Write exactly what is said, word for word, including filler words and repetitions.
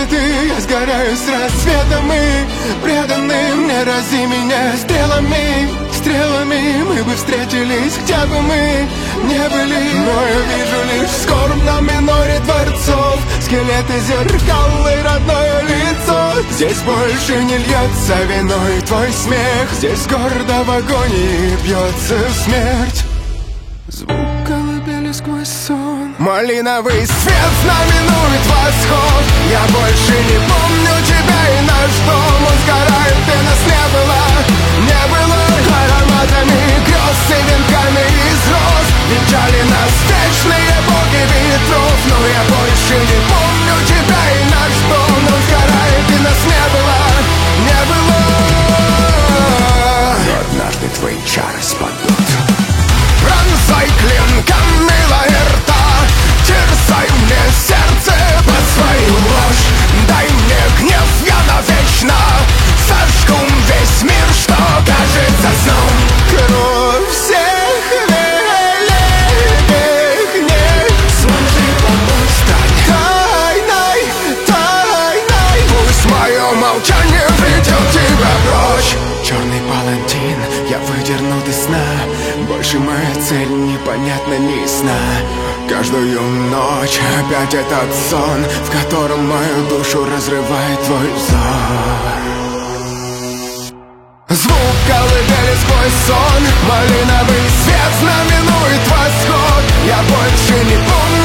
цветы. Я сгораю с рассветом и преданы мне, рази меня стрелами, стрелами. Мы бы встретились, где бы мы не были. Но я вижу лишь в скорбном миноре дворцов скелеты, зеркал и родное лицо. Здесь больше не льется виной твой смех, здесь гордо в агонии бьется смерть. Звук колыбели сквозь сон, малиновый свет знаменует восход. Я больше не помню тебя и наш дом, он сгорает, и нас не было, не было. Ароматами грез и венками из роз венчали нас вечные боги ветров. Но я больше не помню тебя и наш дом, он сгорает, и нас не было, не было. Но однажды твои чары спадут. Пронзай клинками лаэрта, терзай мне сердце под свою ложь. Дай мне гнев, я навечно сожгу весь мир, что кажется сном. Кровь всех великих не сможет помочь. Стань тайной, тайной, пусть мое молчание ведет тебя прочь. Черный палантин я выдернул из сна, больше моя цель непонятна, не ясна. Каждую ночь опять этот сон, в котором мою душу разрывает твой взор. Звук колыбели сквозь сон, малиновый свет знаменует восход. Я больше не помню